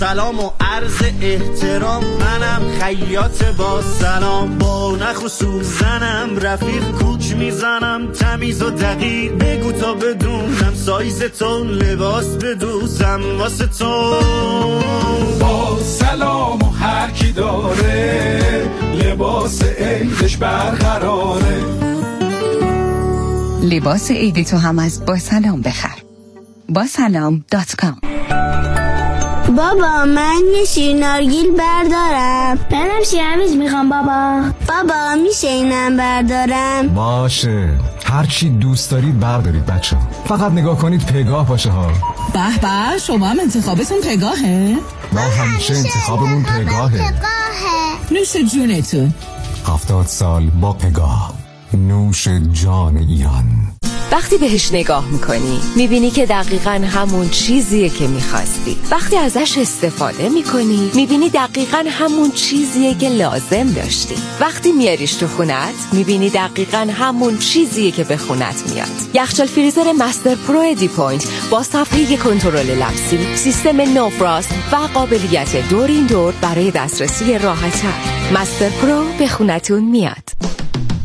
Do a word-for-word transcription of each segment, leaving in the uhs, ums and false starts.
سلام و عرض احترام، منم خیاط با سلام، با نخ و سوزنم رفیق کوچ میزنم، تمیز و دقیق بگو تا بدونم، سایز تو لباس بدوزم واسه تو. با سلام و هر کی داره لباس عیدش برقراره. لباس عید تو هم از با سلام بخر. با سلام دات کام. بابا من یه شیر نارگیل بردارم. منم شیرمیز میخوام بابا. بابا میشه اینم بردارم؟ باشه، هر چی دوست دارید بردارید بچه، فقط نگاه کنید پگاه باشه ها. به به، شما هم انتخابتون پگاهه؟ ما همیشه انتخابمون پگاهه. نوش جونتون. هفتاد سال با پگاه، نوش جان ایران. وقتی بهش نگاه میکنی میبینی که دقیقاً همون چیزیه که میخواستی. وقتی ازش استفاده میکنی میبینی دقیقاً همون چیزیه که لازم داشتی. وقتی میاریش تو خونت میبینی دقیقاً همون چیزیه که به خونت میاد. یخچال فریزر مستر پرو ادی پوینت با صفحه کنترل لمسی، سیستم نوفراست و قابلیت دور این دور برای دسترسی راحت‌تر. مستر پرو به خونتون میاد.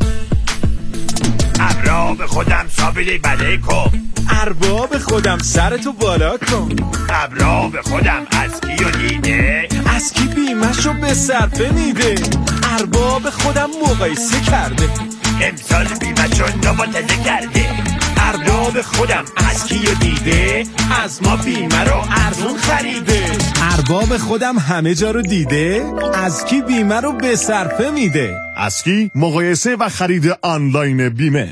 ارباب خودم سابیلی بله کن، ارباب خودم سرتو بالا کن، ارباب خودم از کیو دیده، از کی بیمشو به صرفه میده، ارباب خودم مقایسه کرده، امسال بیمشو نباتزه کرده، ارباب خودم از کیو دیده، از ما بیمه رو ارزون خریده، ارباب خودم همه جا رو دیده، از کی بیمه رو به صرفه میده، از کی مقایسه و خرید آنلاین بیمه.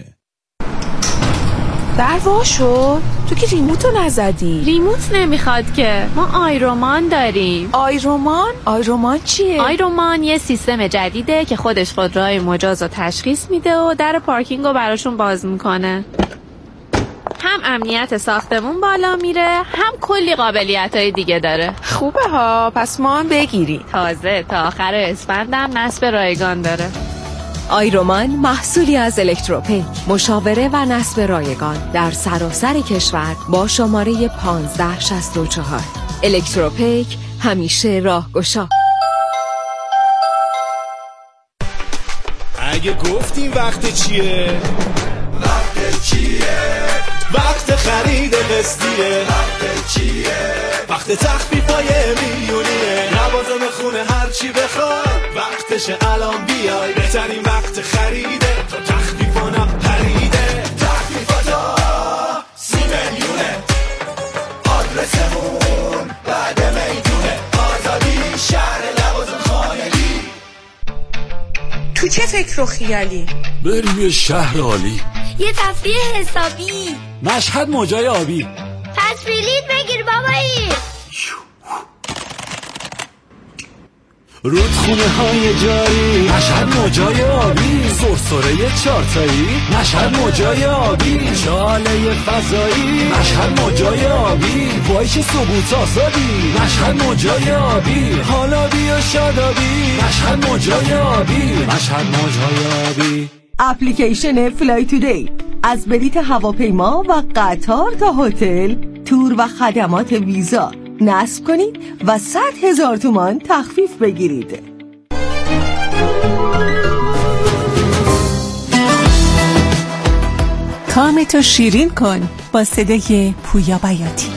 در وا شد، تو که ریموتو نزدی. ریموت نمیخواد که، ما آیرومان داریم. آیرومان؟ آیرومان چیه؟ آیرومان یه سیستم جدیده که خودش خودروهای مجاز رو تشخیص میده و در پارکینگ رو براشون باز میکنه. هم امنیت ساختمون بالا میره، هم کلی قابلیت‌های دیگه داره. خوبه ها، پس ما هم بگیریم. تازه تا آخر اسفندم نصب رایگان داره. آیرومان محصولی از الکتروپیک، مشاوره و نصب رایگان در سراسر کشور با شماره پانزده شصت و چهار. الکتروپیک، همیشه راهگشا. اگه گفتیم وقت چیه؟ وقت چیه؟ وقت خرید قسطیه. وقت چیه؟ وقت تخفیفای میلیونیه. لوازم خونه هر چی بخوای وقتشه الان بیای. بهترین وقت خریده تا تخفیفانم پریده. تخفیفاتا سی میلیونه. آدرسمون بعد میدونه. آزادی شهر لوازم خانگی. تو چه فکر و خیالی؟ بریم یه شهر عالی، یه تفریح حسابی، مشهد موجای آبی. پس بلیط بگیر بابایی. رودخونه های جاری، مشهد موجای آبی. سرسره چارتایی، مشهد موجای آبی. شاله فضایی، مشهد موجای آبی. وایش ثبوت آزادی، مشهد موجای آبی. حالا بیا شادابی، مشهد موجای آبی. مشهد موجای آبی. اپلیکیشن فلای تودی از بلیط هواپیما و قطار تا هتل، تور و خدمات ویزا نصب کنید و صد هزار تومان تخفیف بگیرید. کامتو شیرین کن با صدای پویا بیاتی.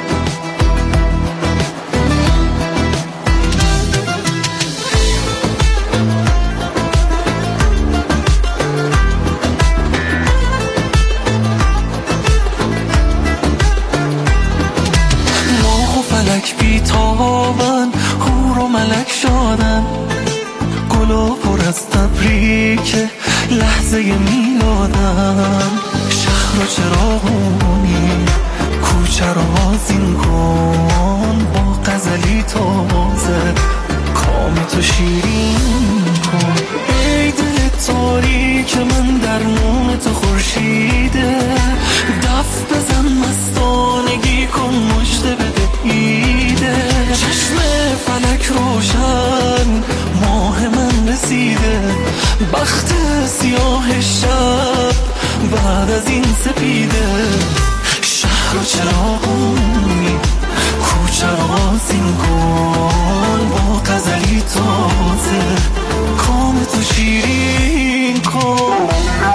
بیتابن هور و ملک شدن، گلا پر از تبریک لحظه میلادن. شهر و چراغونی کوچه رو آذین کن، با غزلی تازه کامتو شیرین کن. ای دل تاریک من درمون تو خورشیده، دف بزن مستانگی کن مژده بده ایده. چشم فلک روشن ماه من رسیده، بخت سیاه شب بعد از این سپیده. شهر و چراغونی کوچه کوچه رو آسین کن با غزلی تازه کام تو شیرین کن.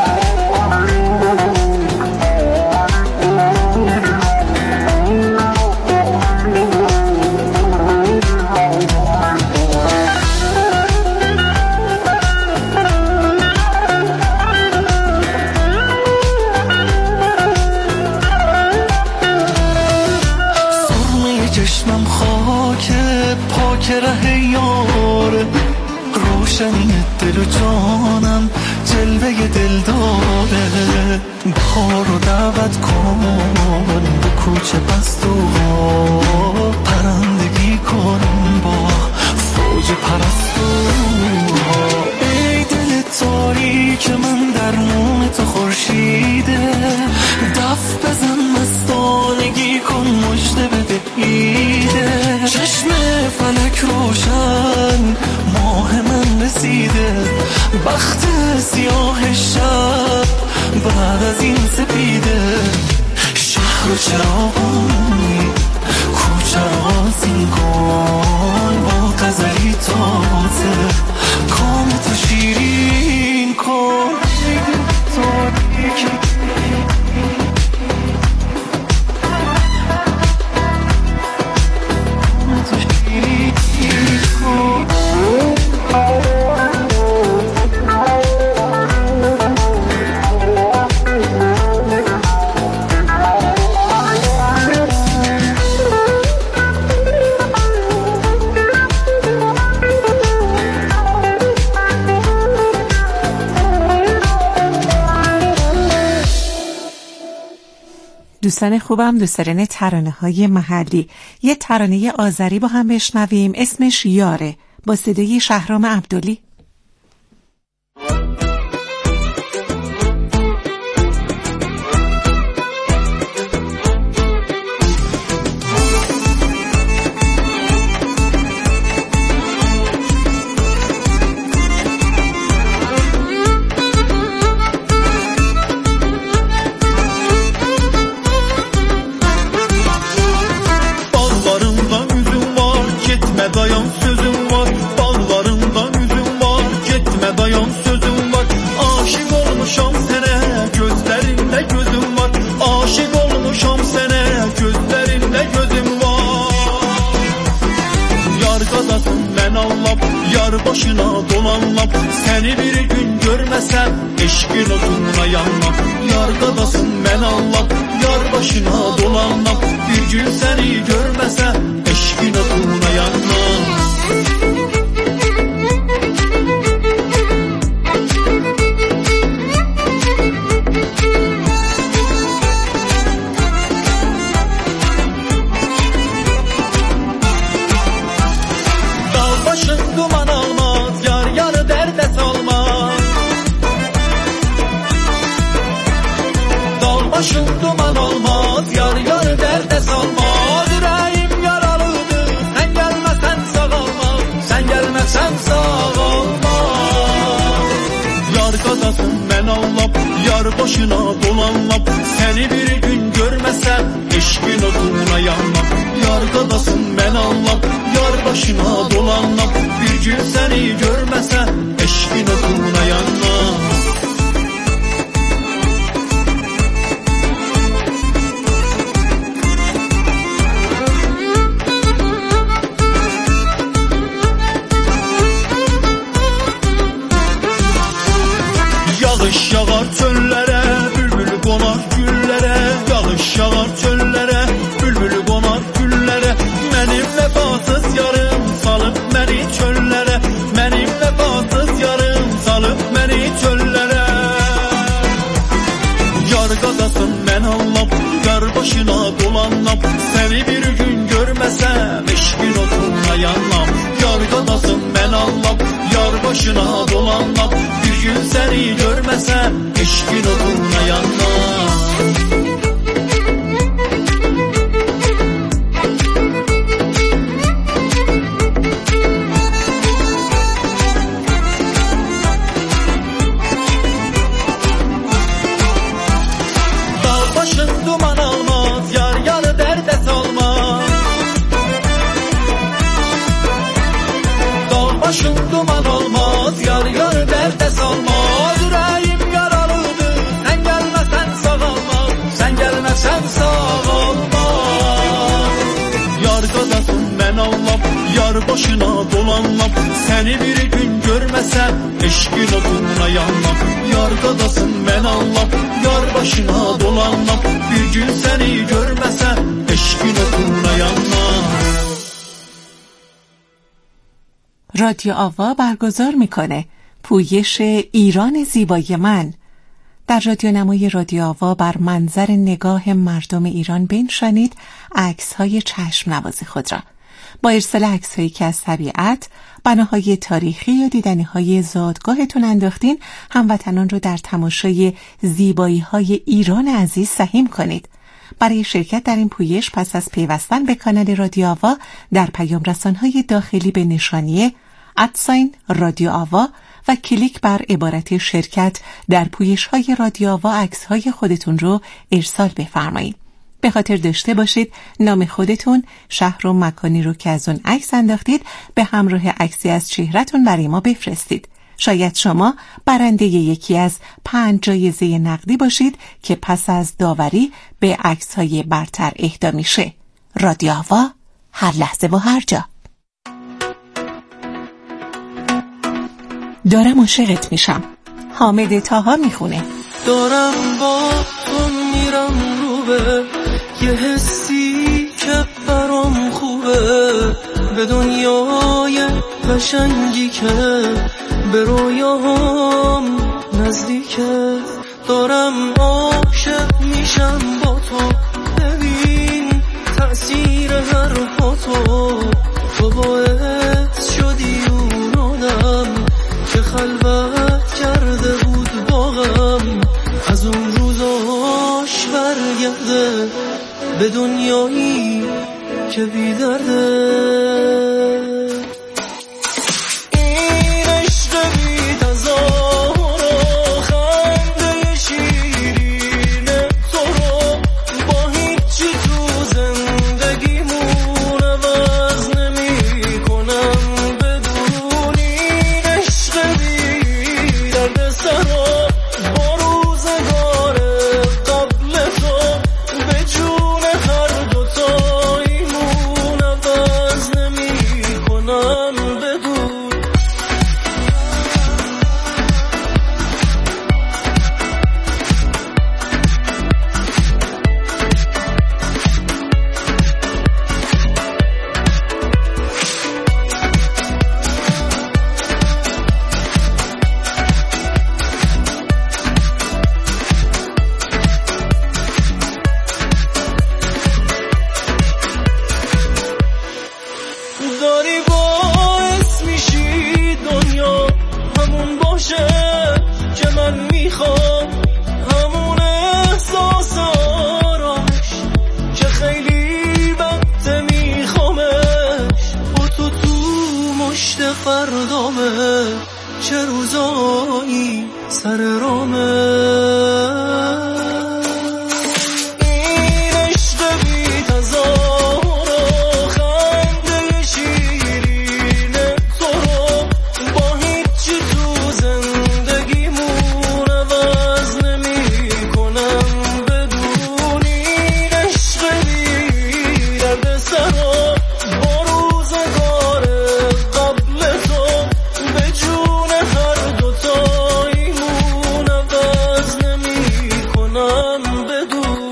چشمم خاک پاک ره یاره روشنی دل و جانم جلوه دل داره. بهار رو دعوت کن به کوچه پستوها پرندگی کن با فوج پرستوها. ای دل تاریک من درمون تو خورشیده دف بزن مستانگی کن مژده بده ایده. چشم فلک روشن ماه من رسیده بخت سیاه شب بعد از این سپیده. شهر و چراغونی کوچه رو آسین کن با غزلی تازه کام تو شیرین کن. دوستان خوبم، دوستان ترانه های محلی، یه ترانه آذری با هم بشنویم اسمش یاره با صدای شهرام عبدلی. Dayan sözüm var, bağlarında üzüm var. Gitme dayan sözüm var. Aşık olmuşam sene, gözlerinde gözüm var. Aşık olmuşam sene, gözlerinde gözüm var. Yar qadasın mən anlap, yar başına dolanlap. Seni bir gün görmesem, eşkin oduna yanmam. Yar qadasın mən anlap, yar başına dolanlap. Bir gün seni görmesem, eşkin oduna yanmam. Dağ başın duman almaz, yar yarı derde salmaz. Dağ başın duman almaz, yar yarı derde salmaz. Sen sağ olma. Yar qadasın mən anlap, yar başına dolanlap. Seni bir gün görmesem, eşkin oduna yanmam. Yar qadasın mən anlap, yar başına dolanlap. Bir gün seni görmesem, eşkin oduna yanmam. Yağış yağar çöllere, bülbül qonar güllere. Yağış yağar çöllere, bülbül qonar güllere. Mənim vəfasız yarım salıb məni çöllere. Mənim vəfasız yarım salıb məni çöllere. Yar qadasın mən anlap, yar başına dolanlap. Seni bir gün görmesem, eşkin oduna yanmam. Yar qadasın mən anlap, yar başına dolanlap. Bir gün seni görmesem, eşkin oduna yanmam. Dağ başın duman almaz, yar yarı derde salmaz. başına dolanmam. Seni bir gün görmesem eşkin odunla yanmam. Yardadasın ben anlam, yar başına dolanmam. Bir gün seni görmesem eşkin odunla yanmam. رادیو آوا برگزار میکنه پویش ایران زیبای من. در رادیو نمای رادیو آوا بر منظر نگاه مردم ایران بنشانید عکس‌های چشم نواز خود را. با ارسال عکس‌هایی که از طبیعت، بناهای تاریخی یا دیدنی‌های زادگاهتون انداختین، هموطنان رو در تماشای زیبایی‌های ایران عزیز سهیم کنید. برای شرکت در این پویش پس از پیوستن به کانال رادیو آوا در پیام رسان‌های داخلی به نشانیه ادساین رادیو آوا و کلیک بر عبارت شرکت در پویش‌های رادیو آوا عکس‌های خودتون رو ارسال بفرمایید. به خاطر داشته باشید نام خودتون، شهر و مکانی رو که از اون عکس انداختید به همراه عکسی از چهره‌تون برای ما بفرستید. شاید شما برنده یکی از پنج جایزه نقدی باشید که پس از داوری به عکس‌های برتر اهدا میشه. رادیو آوا، هر لحظه و هر جا. دارم عاشقت میشم. حامد طاها میخونه. دارم با تو میرم رو به یه حسی که برام خوبه، به دنیای قشنگی که به رویاهم نزدیکه. دارم عاشق میشم با تو، ببین تأثیر حرفاتو. تو باعث شدی اون آدم که خلوت کرده بود باغم، از اون روزاش برگرده به دنیایی که بی درده. این عشق بی تظاهر و خنده شیرین تو رو با هیچی تو زندگیمون عوض نمی کنم بدون. این عشق بی درد سرا با روزگار قبل تو به جون هر دوتاییمون عوض نمی کنم بدون. داری باعث میشی دنیا همون باشه که من میخوام، همون احساس آرامش که خیلی وقت میخوامش. با تو تو مشت فردامه، چه روزایی سر رامه. این عشق بی تظاهر و خنده شیرین تو رو با هیچی تو زندگیمون عوض نمی کنم بدون. این عشق بی درد سرا با روزگار قبل تو به جون هر دوتاییمون عوض نمی کنم بدون.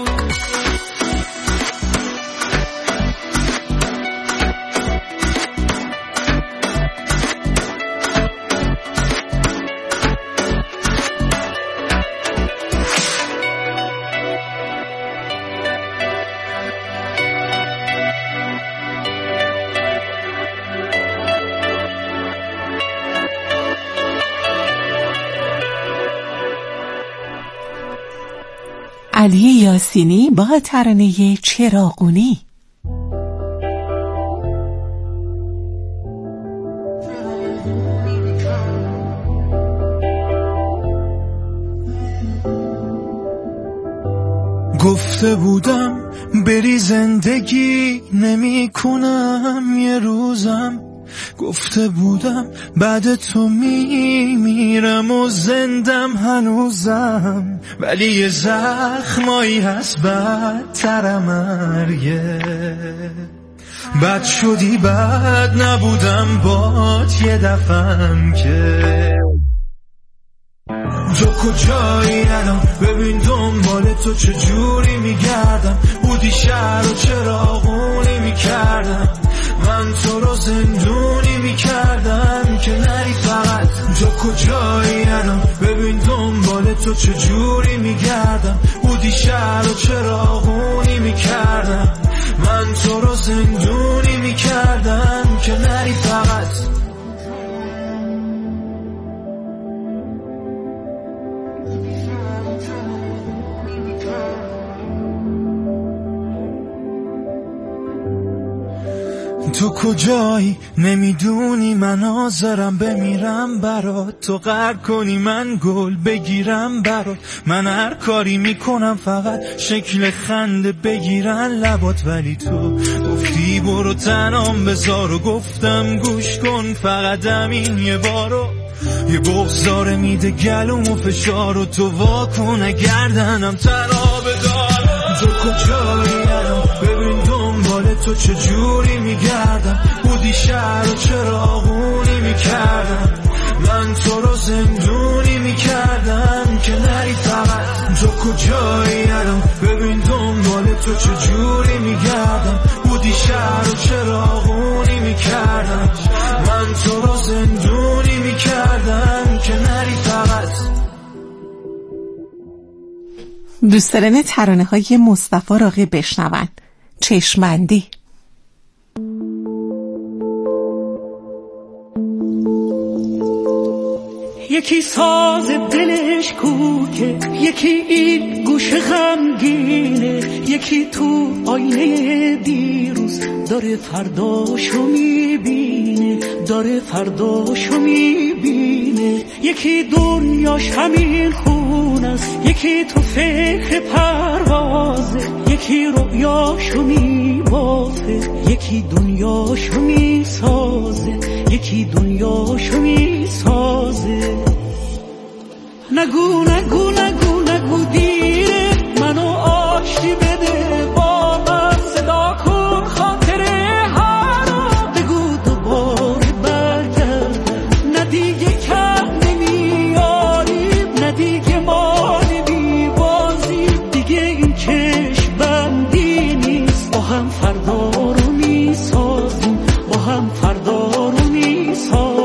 علی یاسینی با ترانه چراغونی. گفته بودم بری زندگی نمی کنم یه روزم، گفته بودم بعد تو می میرم و زندم هنوزم، ولی یه زخمایی هست بدتر مرگه. بد شدی بد نبودم بات یه دفعم که تو کجایی الان ببین دنبال تو چجوری میگردم بودی شهر و چراغونی میکردم من تو رو زندونی میکردم که نری فقط تو کجایی الان ببین دنبال تو چجوری میگردم بودی شهر و چراغونی میکردم من تو رو زندونی میکردم که نری فقط تو کجایی نمیدونی من حاضرم بمیرم برات تو غر کنی من گل بگیرم برات من هر کاری میکنم فقط شکل خنده بگیرن لبات ولی تو گفتی برو تنام بذار و گفتم گوش کن فقط همین یه بارو یه بغضاره میده گلوم و فشار و تو واکن گردنم تنها بدار تو کجایی الان ببین دنبال تو چجوری میگردم بودی شهر و چراغونی میکردم من تو رو زندونی میکردم که نری فقط تو کجایی الان ببین دنبال تو چجوری میگردم بودی شهر و چراغونی میکردم من تو رو زندونی میکردم که نری فقط دوست دارن ترانه های مصطفی راقی بشنون. چشمندی. یکی ساز دلش کوکه یکی این گوش غمگینه یکی تو آینه دیروز داره فرداشو میبینه داره فرداشو میبینه یکی دنیاش همین خون است یکی تو فکر پروازه یکی رویاشو میبافه یکی دنیاشو میسازه یکی دنیاشو میسازه نگو نگو نگو نگو دیره منو آشتی بده با من صدا کن خاطره ها رو بگو دوباره برگردم نه دیگه کم نمیاریم نه دیگه ما نمیبازیم دیگه این چشم بندی نیست با هم فردا رو میسازیم با هم فردا رو میسازیم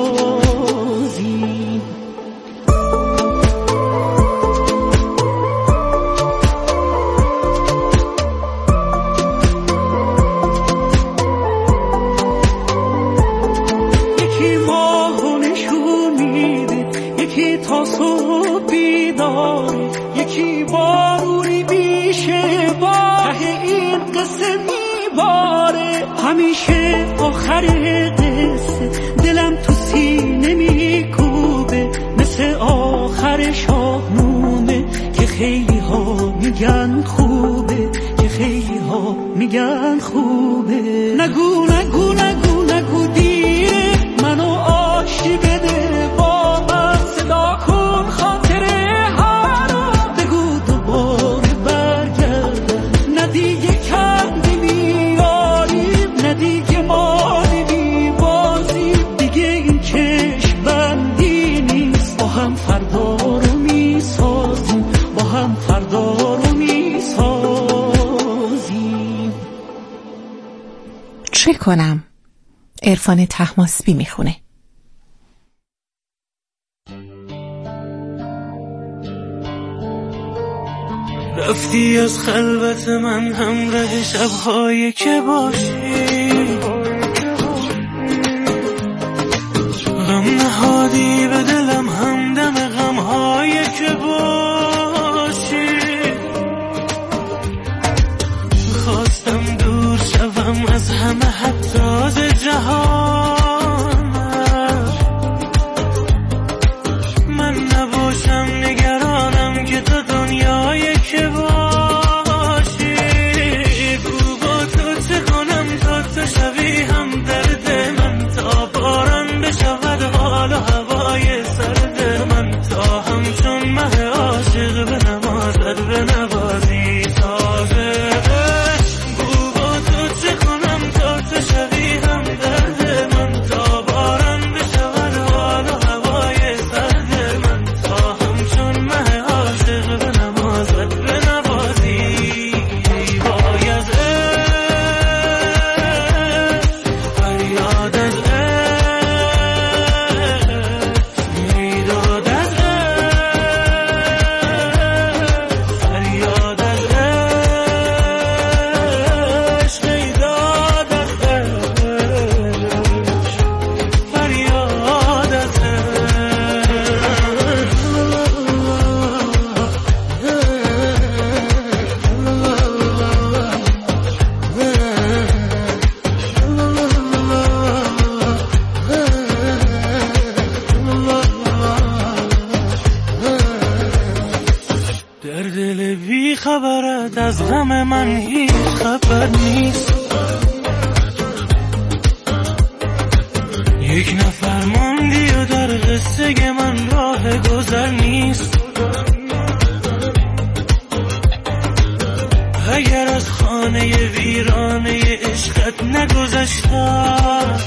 یکی بارونی میشه باه این قصه میباره همیشه آخر قصه دلم تو سینه میکوبه مثل آخر شاهنامه که خیلی ها میگن خوبه که خیلی ها میگن خوبه نگو نگو نگو نگو دیره منو آشتی بده با من صدا کن خاطره چه کنم؟ عرفان طهماسبی میخونه. رفتی از خلوت من همراه شب‌هایی که باشی غم نهادی به دلم همدم غم‌هایی که باشی خواستم دور شوم از همه حتی از جهان من نباشم نگرانم که تو دنیایی که باشی کو با تو چه کنم تا تو شوی هم درد من تا باران بشود حال و هوای سرد من تا همچون مه عاشق به نمازت به نوازی تازه کو با تو چه کنم تا تو شوی بعد از غم من هیچ خبر نیست. یک نفر ماندی و در قصه من راه گذر نیست. اگر از خانه ویرانه عشقت نگذشتم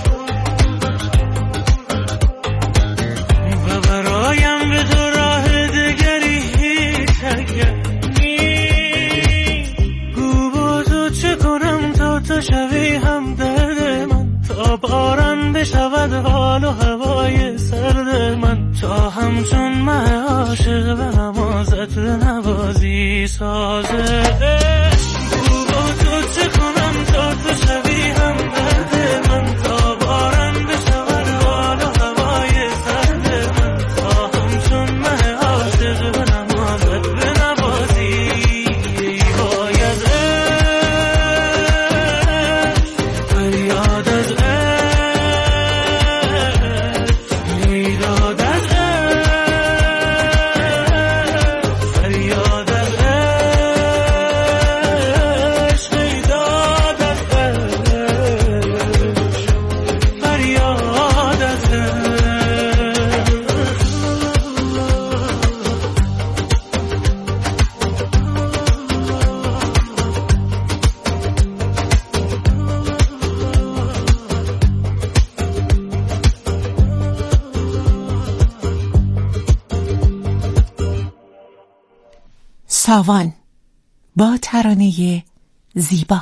و برایم به تو راه دگری هیچ اگر نیست. گو با تو چه کنم تا تو شوی هم درد من، تا باران بشود حال و هوای سرد من، تا همچون مه عاشق به نمازت نوازی سازه. گو با تو چه کنم تا تو شوی هم درد من، تا باران بشود حال و هوای سرد من، تا همچون مه عاشق به نمازت نوازی. باید فریاد از ساوان با ترانه زیبا.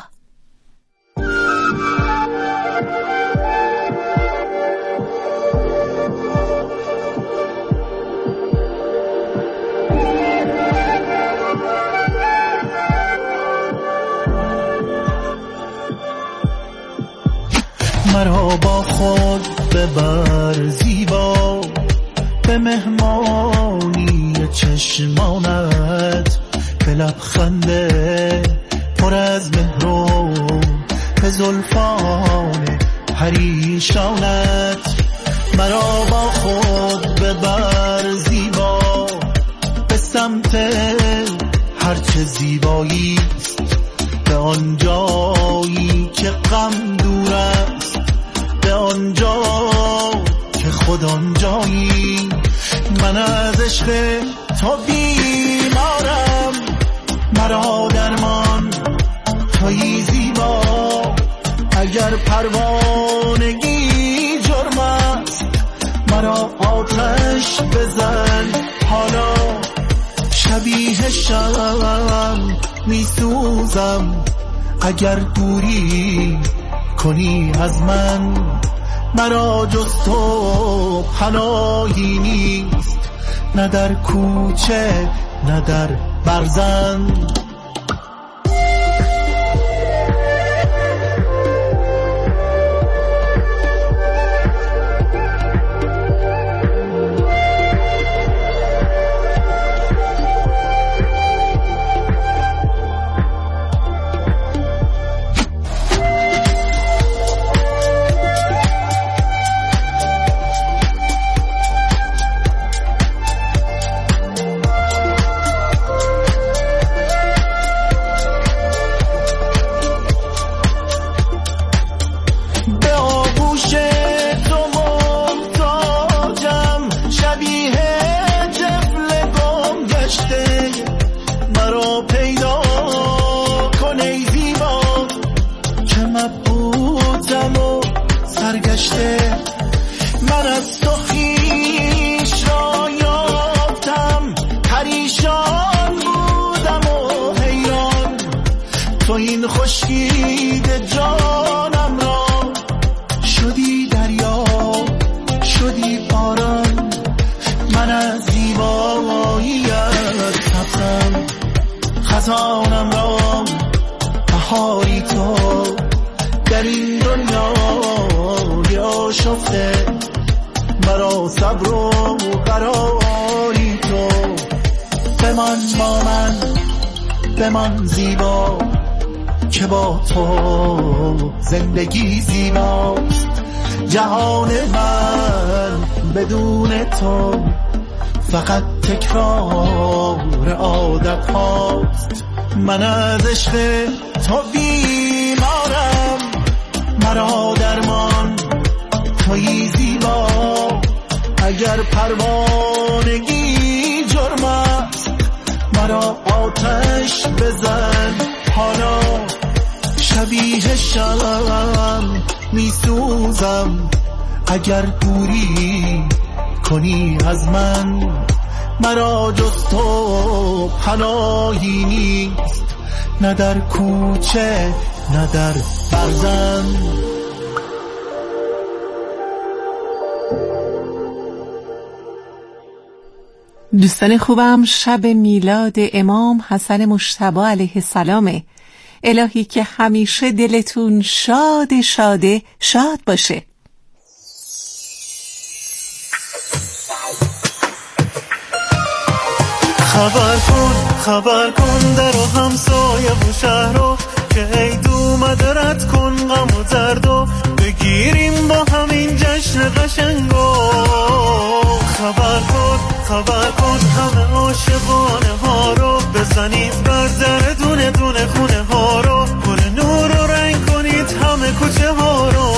مرا با خود ببر زیبا، به مهمانی چشمانت، به لبخنده پر از مهر و به زلفان پریشانت. مرا با خود ببر زیبا، به سمت هرچه زیبایی است، به آن جایی که غم دور است، به آنجا که خود آنجایی. من از عشق تو بیمارم، مرا درمان تویی زیبا. اگر پروانگی جرم است، مرا آتش بزن حالا. شبیه شم میسوزم اگر دوری کنی از من. مرا جز تو پناهی نیست، نه در کوچه نه در برزن. من از تو خویش را یافتم، پریشان بودم و حیران. تو این خشکیده جانم را شدی دریا، شدی باران. من از زیباییت تفتم، خزانم را بهاری تو. در این دنیا آشفته مرا صبر و قراری تو. بمان با من، بمان زیبا، که با تو زندگی زیباست. جهان من بدون تو فقط تکرار عادت هاست. من از عشق تو بیمارم، مرا درمان تویی زیبا. اگر پروانگی جرم است مرا آتش بزن حالا. شبیه شم میسوزم اگر دوری کنی از من. مرا جز تو پناهی نیست، نه در کوچه نه در برزن. دوستان خوبم، شب میلاد امام حسن مجتبی علیه السلامه. الهی که همیشه دلتون شاد شاده شاد باشه. خبر کن خبر کن در و همسایه و شهر رو که عید اومده، رد کن غم و درد و بگیریم با همین جشن قشنگو. خبر کن خبر کن همه عاشقانه ها رو، بزنید بر در دونه دونه خونه ها رو، گل نور رو رنگ کنید همه کوچه ها رو.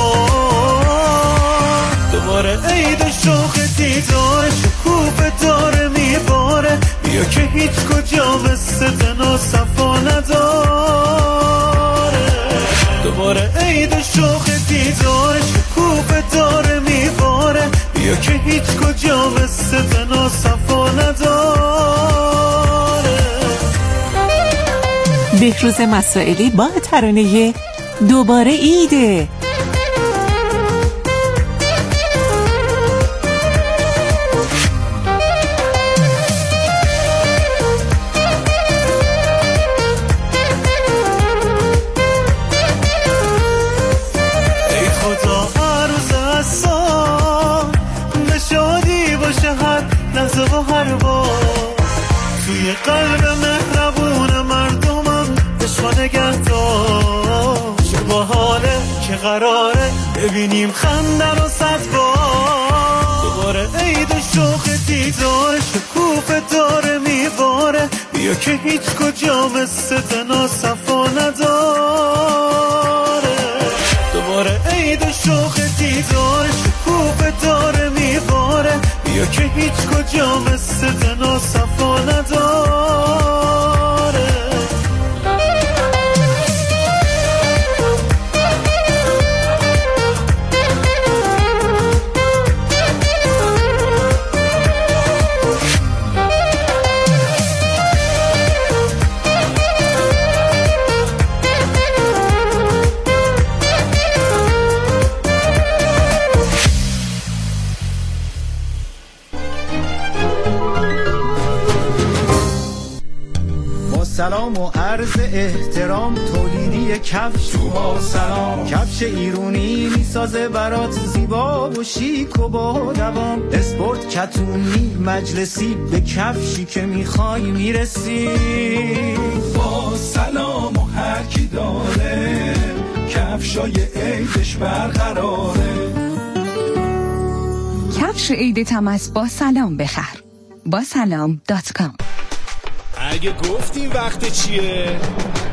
دوباره عید شوق دیدار شکوفه داره میباره، بیا که هیچ کجا مثل دنا صفا نداره. دوباره عید شوق دیدار شکوفه داره میباره، بیا که هیچ کجا مثل دنا صفا نداره. بهروز مسائلی با ترانه دوباره عیده. توی قلب مهربون مردمم عشق نگهدار. چه باحاله که قراره ببینیم خندن و صد بار. دوباره عید شوق دیدار شکوفه داره میباره، بیا که هیچ کجا مثل دنا صفا نداره. دوباره عید شوق دیدار شکوفه داره میباره، بیا که هیچ کجا مثل دنا صفا نداره. سلام و عرض احترام، تولیدی کفش با سلام. کفش ایرونی میسازه برات زیبا و شیک و با دوام. اسپورت کتونی مجلسی، به کفشی که میخوای میرسی. با سلام و هر کی داره کفشای عیدش برقراره. کفش عیدت هم از با سلام بخر. با سلام دات کام. اگه گفتیم وقت چیه